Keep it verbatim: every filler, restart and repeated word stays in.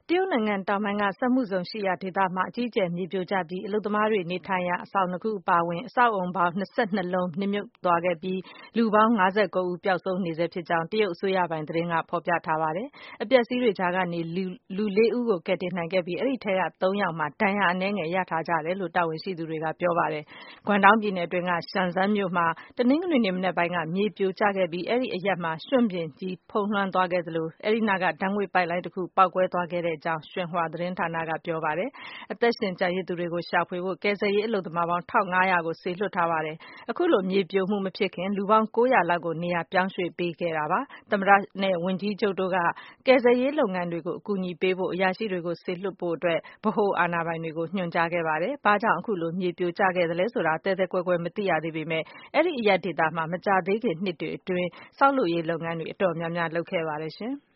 တရုတ်နိုင်ငံတောင်ပိုင်းက စက်မှုဇုန်ရှိရာဒေသမှာ အကြီးအကျယ်မြေပြိုကျပြီး အလုပ်သမားတွေနေထိုင်ရာ အဆောက်အဦ အပါအဝင် အဆောက်အအုံပေါင်း ၂၂ လုံး နစ်မြုပ်သွားခဲ့ပြီး လူပေါင်း ၅၉ ဦး ပျောက်ဆုံးနေဆဲဖြစ်ကြောင်း တရုတ်အစိုးရပိုင်သတင်းက ဖော်ပြထားပါတယ်။ အပျက်အစီးတွေကြားကနေ လူ လေးဦးကို ကယ်တင်နိုင်ခဲ့ပြီး အဲဒီထဲက သုံးယောက်မှာ ဒဏ်ရာအနည်းငယ်ရထားကြတယ်လို့ တာဝန်ရှိသူတွေက ပြောပါတယ်။ Guangdong ပြည်နယ်အတွင်းက Shenzhen မြို့မှာ တနင်္ဂနွေနေ့ မနက်ပိုင်းက မြေပြိုကျခဲ့ပြီး အဲဒီအရပ်မှာ ရွှံ့ပြင်ကြီး ဖုံးလွှမ်းသွားခဲ့သလို အဲဒီနားက ဓာတ်ငွေ့ပိုက်လိုင်းတခု ပေါက်ကွဲသွားခဲ့ကြောင်း Xinhua သတင်းဌာနက ပြောပါတယ်။ အသက်ရှင်ကျန်ရစ်သူတွေကို ရှာဖွေဖို့ ကယ်ဆယ်ရေးအလုပ်သမားပေါင်း ၁၅၀၀ ကို စေလွှတ်ထားပါတယ်။ အခုလို မြေပြိုမှုမဖြစ်ခင် လူပေါင်း ၉၀၀ လောက်ကို နေရာပြောင်းရွှေ့ပေးခဲ့တာပါ။ သမ္မတနဲ့ ဝန်ကြီးချုပ်တို့က ကယ်ဆယ်ရေးလုပ်ငန်းတွေကို အကူအညီပေးဖို့ အရာရှိတွေကို စေလွှတ်ဖို့အတွက် ဗဟိုအာဏာပိုင်တွေကို ညွှန်ကြားခဲ့ပါတယ်။ ဘာကြောင့် အခုလို မြေပြိုကျခဲ့သလဲဆိုတာ သဲသဲကွဲကွဲ မသိရသေးပေမဲ့ အဲဒီအရပ်ဒေသမှာ မကြာသေးခင်နှစ်တွေအတွင်း ဆောက်လုပ်ရေးလုပ်ငန်းတွေ အတော်များများ လုပ်ခဲ့ပါတယ်ရှင်။